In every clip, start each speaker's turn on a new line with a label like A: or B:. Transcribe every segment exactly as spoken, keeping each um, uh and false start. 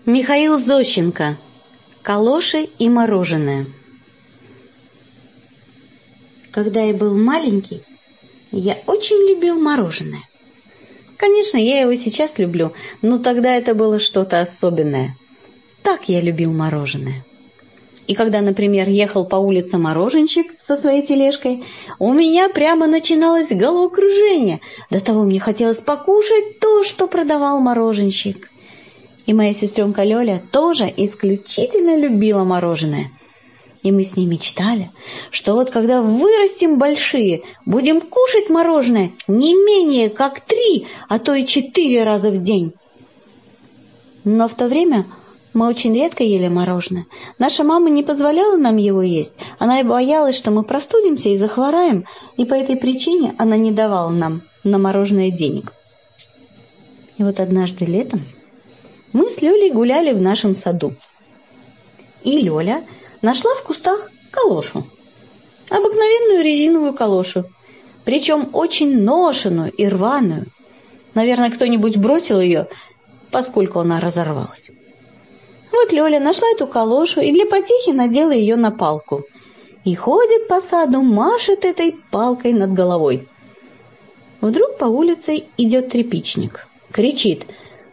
A: Михаил Зощенко. Калоши и мороженое. Когда я был маленький, я очень любил мороженое. Конечно, я его сейчас люблю, но тогда это было что-то особенное. Так я любил мороженое. И когда, например, ехал по улице мороженщик со своей тележкой, у меня прямо начиналось головокружение. До того мне хотелось покушать то, что продавал мороженщик. И моя сестренка Лёля тоже исключительно любила мороженое. И мы с ней мечтали, что вот когда вырастем большие, будем кушать мороженое не менее как три, а то и четыре раза в день. Но в то время мы очень редко ели мороженое. Наша мама не позволяла нам его есть. Она и боялась, что мы простудимся и захвораем, и по этой причине она не давала нам на мороженое денег. И вот однажды летом мы с Лёлей гуляли в нашем саду. И Лёля нашла в кустах калошу. Обыкновенную резиновую калошу. Причем очень ношеную и рваную. Наверное, кто-нибудь бросил ее, поскольку она разорвалась. Вот Лёля нашла эту калошу и для потехи надела ее на палку. И ходит по саду, машет этой палкой над головой. Вдруг по улице идет тряпичник. Кричит: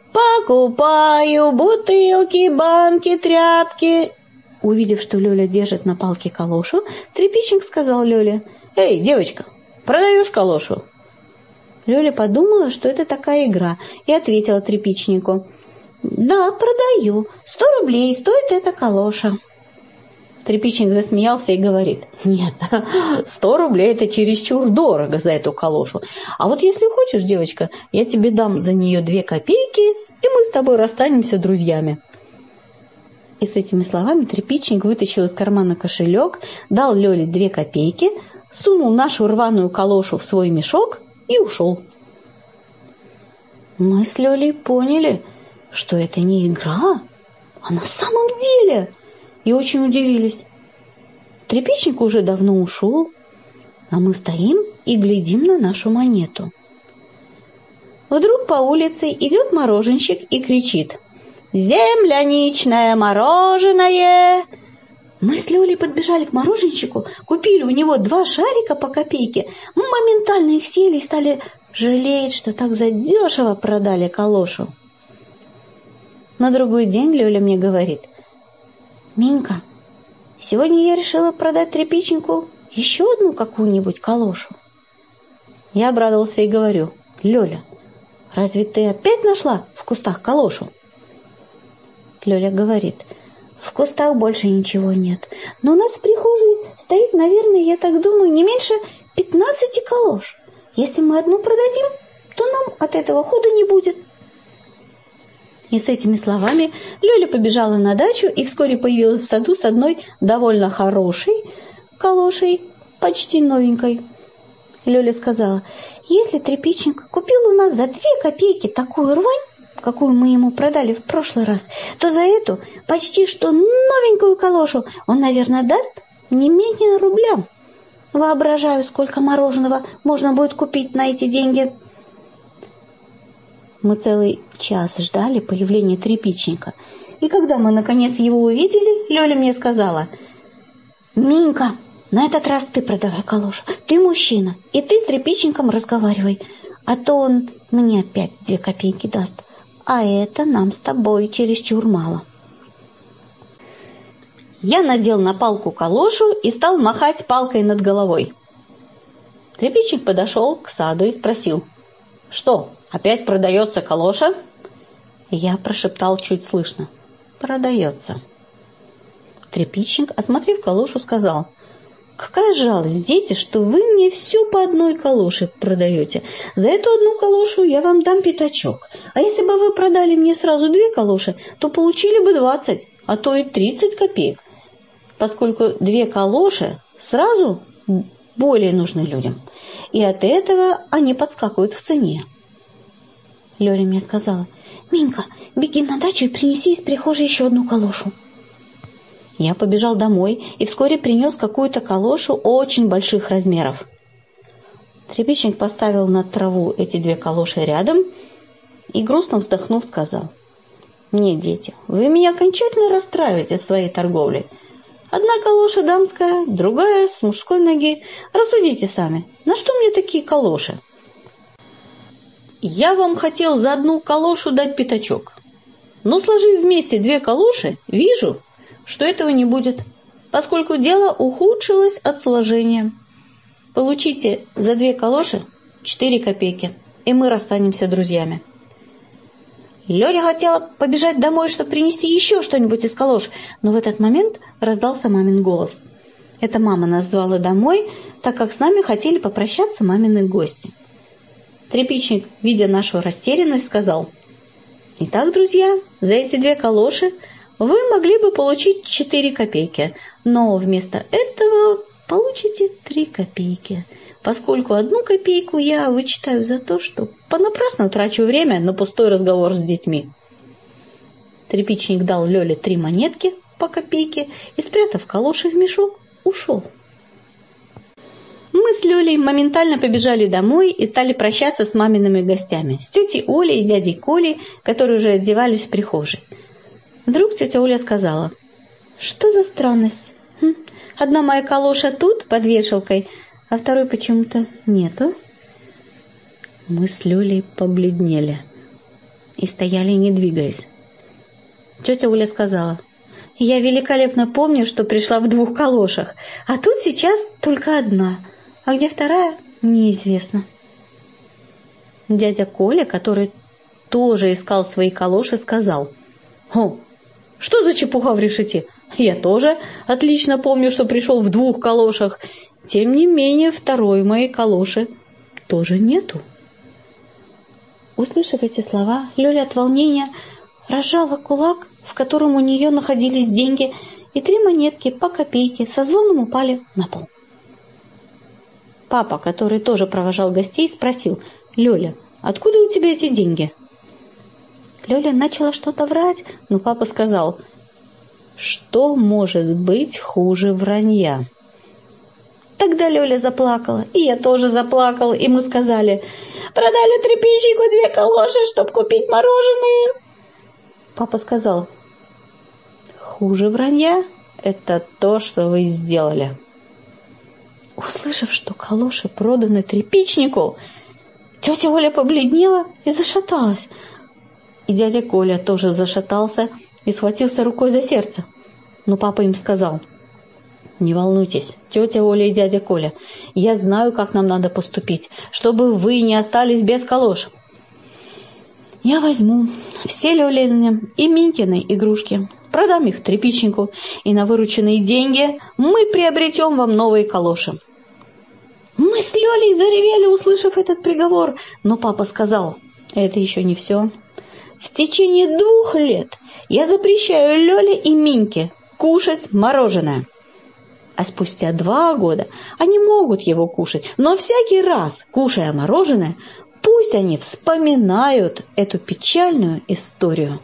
A: «Покупаю бутылки, банки, тряпки!» Увидев, что Лёля держит на палке калошу, тряпичник сказал Лёле: «Эй, девочка, продаешь калошу?» Лёля подумала, что это такая игра, и ответила тряпичнику: «Да, продаю. Сто рублей стоит эта калоша». Тряпичник засмеялся и говорит: «Нет, сто рублей это чересчур дорого за эту калошу. А вот если хочешь, девочка, я тебе дам за нее две копейки, и мы с тобой расстанемся друзьями». И с этими словами тряпичник вытащил из кармана кошелек, дал Лёле две копейки, сунул нашу рваную калошу в свой мешок и ушел. Мы с Лёлей поняли, что это не игра, а на самом деле, и очень удивились. Тряпичник уже давно ушел, а мы стоим и глядим на нашу монету. Вдруг по улице идет мороженщик и кричит: «Земляничное мороженое!» Мы с Лёлей подбежали к мороженщику, купили у него два шарика по копейке, моментально их съели и стали жалеть, что так задешево продали калошу. На другой день Лёля мне говорит: «Минька, сегодня я решила продать тряпичнику еще одну какую-нибудь калошу». Я обрадовался и говорю: «Лёля, разве ты опять нашла в кустах калошу?» Лёля говорит: «В кустах больше ничего нет, но у нас в прихожей стоит, наверное, я так думаю, не меньше пятнадцати калош. Если мы одну продадим, то нам от этого худа не будет». И с этими словами Лёля побежала на дачу и вскоре появилась в саду с одной довольно хорошей калошей, почти новенькой. Лёля сказала: «Если тряпичник купил у нас за две копейки такую рвань, какую мы ему продали в прошлый раз, то за эту почти что новенькую калошу он, наверное, даст не менее рубля. Воображаю, сколько мороженого можно будет купить на эти деньги». Мы целый час ждали появления тряпичника. И когда мы, наконец, его увидели, Лёля мне сказала: «Минька, на этот раз ты продавай калошу. Ты мужчина, и ты с тряпичником разговаривай, а то он мне опять две копейки даст. А это нам с тобой чересчур мало». Я надел на палку калошу и стал махать палкой над головой. Тряпичник подошел к саду и спросил: «Что, опять продается калоша?» Я прошептал чуть слышно: «Продается». Тряпичник, осмотрев калошу, сказал: «Какая жалость, дети, что вы мне все по одной калоше продаете. За эту одну калошу я вам дам пятачок. А если бы вы продали мне сразу две калоши, то получили бы двадцать, а то и тридцать копеек, поскольку две калоши сразу более нужны людям, и от этого они подскакивают в цене». Лёля мне сказала: «Минька, беги на дачу и принеси из прихожей еще одну калошу». Я побежал домой и вскоре принес какую-то калошу очень больших размеров. Тряпичник поставил на траву эти две калоши рядом и, грустно вздохнув, сказал: Нет, дети, вы меня окончательно расстраиваете своей торговлей. Одна калоша дамская, другая с мужской ноги. Рассудите сами, на что мне такие калоши? Я вам хотел за одну калошу дать пятачок. Но, сложив вместе две калоши, вижу, что этого не будет, поскольку дело ухудшилось от сложения. Получите за две калоши четыре копейки, и мы расстанемся друзьями. Лёля хотела побежать домой, чтобы принести еще что-нибудь из калош, но в этот момент раздался мамин голос. Это мама нас звала домой, так как с нами хотели попрощаться мамины гости. Тряпичник, видя нашу растерянность, сказал: «Итак, друзья, за эти две калоши вы могли бы получить четыре копейки, но вместо этого получите три копейки, поскольку одну копейку я вычитаю за то, что понапрасну трачу время на пустой разговор с детьми». Тряпичник дал Лёле три монетки по копейке и, спрятав калоши в мешок, ушел. Мы с Лёлей моментально побежали домой и стали прощаться с мамиными гостями, с тетей Олей и дядей Колей, которые уже одевались в прихожей. Вдруг тетя Оля сказала: «Что за странность? Хм, одна моя калоша тут, под вешалкой, а второй почему-то нету». Мы с Лёлей побледнели и стояли, не двигаясь. Тетя Оля сказала: «Я великолепно помню, что пришла в двух калошах, а тут сейчас только одна, а где вторая, неизвестно». Дядя Коля, который тоже искал свои калоши, сказал: «О, что за чепуха в решете? Я тоже отлично помню, что пришел в двух калошах. Тем не менее, второй моей калоши тоже нету». Услышав эти слова, Лёля от волнения разжала кулак, в котором у нее находились деньги, и три монетки по копейке со звоном упали на пол. Папа, который тоже провожал гостей, спросил: «Лёля, откуда у тебя эти деньги?» Лёля начала что-то врать, но папа сказал: «Что может быть хуже вранья?» Тогда Лёля заплакала, и я тоже заплакала, и мы сказали: «Продали тряпичнику две калоши, чтобы купить мороженое». Папа сказал: «Хуже вранья — это то, что вы сделали». Услышав, что калоши проданы тряпичнику, тетя Оля побледнела и зашаталась. И дядя Коля тоже зашатался и схватился рукой за сердце. Но папа им сказал: «Не волнуйтесь, тетя Оля и дядя Коля, я знаю, как нам надо поступить, чтобы вы не остались без калош. Я возьму все Лёлины и Минькины игрушки, продам их тряпичнику, и на вырученные деньги мы приобретем вам новые калоши». Мы с Лёлей заревели, услышав этот приговор, но папа сказал: «Это еще не все. В течение двух лет я запрещаю Лёле и Миньке кушать мороженое. А спустя два года они могут его кушать, но всякий раз, кушая мороженое, пусть они вспоминают эту печальную историю».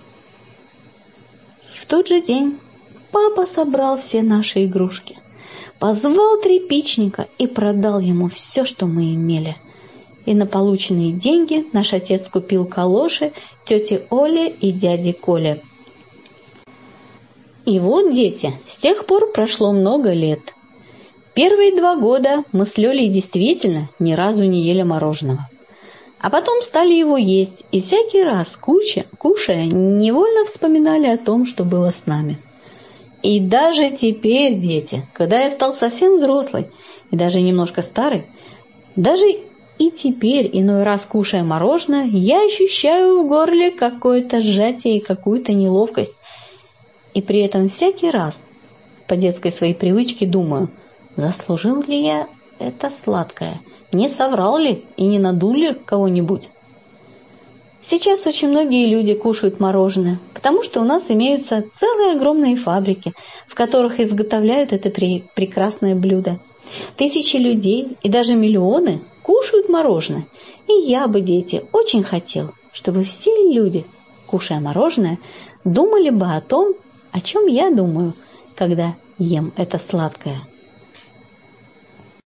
A: В тот же день папа собрал все наши игрушки, позвал тряпичника и продал ему все, что мы имели. И на полученные деньги наш отец купил калоши тете Оле и дяде Коле. И вот, дети, с тех пор прошло много лет. Первые два года мы с Лёлей действительно ни разу не ели мороженого. А потом стали его есть, и всякий раз, куча, кушая, невольно вспоминали о том, что было с нами. И даже теперь, дети, когда я стал совсем взрослый и даже немножко старый, даже и теперь, иной раз кушая мороженое, я ощущаю в горле какое-то сжатие и какую-то неловкость. И при этом всякий раз по детской своей привычке думаю: заслужил ли я это сладкое, не соврал ли и не надул ли кого-нибудь. Сейчас очень многие люди кушают мороженое, потому что у нас имеются целые огромные фабрики, в которых изготовляют это при- прекрасное блюдо. Тысячи людей и даже миллионы кушают мороженое. И я бы, дети, очень хотел, чтобы все люди, кушая мороженое, думали бы о том, о чем я думаю, когда ем это сладкое.